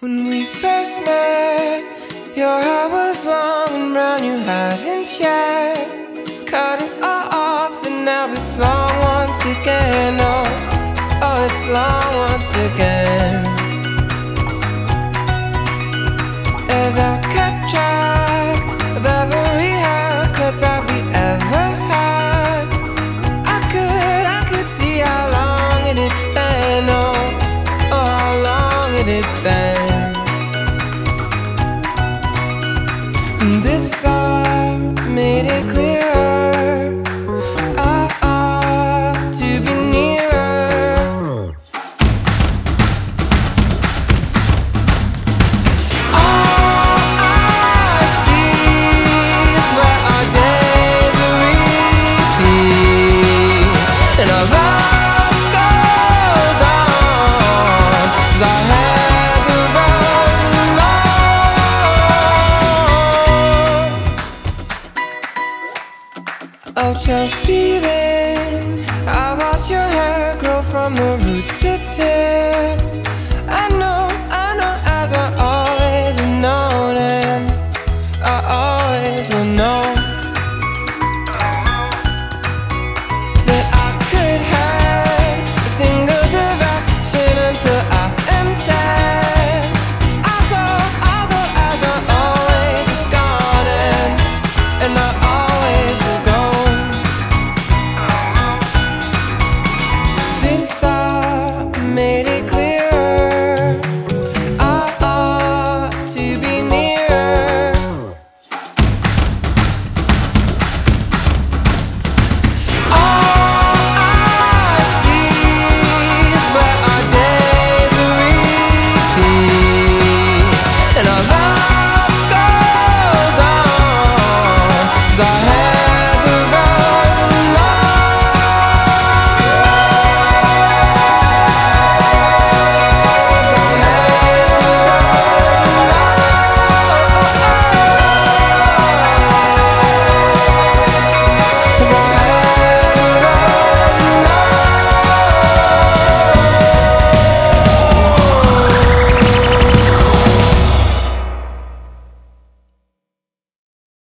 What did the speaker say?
When we first met, your hair was long and brown, you hadn't shed. Cut it all off and now it's long once again. Oh, it's long once again. As I kept track of every haircut that we ever had, I could see how long it had been. Oh, how long it had been. And this thought made it clearer. I ought to be nearer. All I see is where our days are repeat, and our love goes on as our hair grows long. Oh, Chelsea,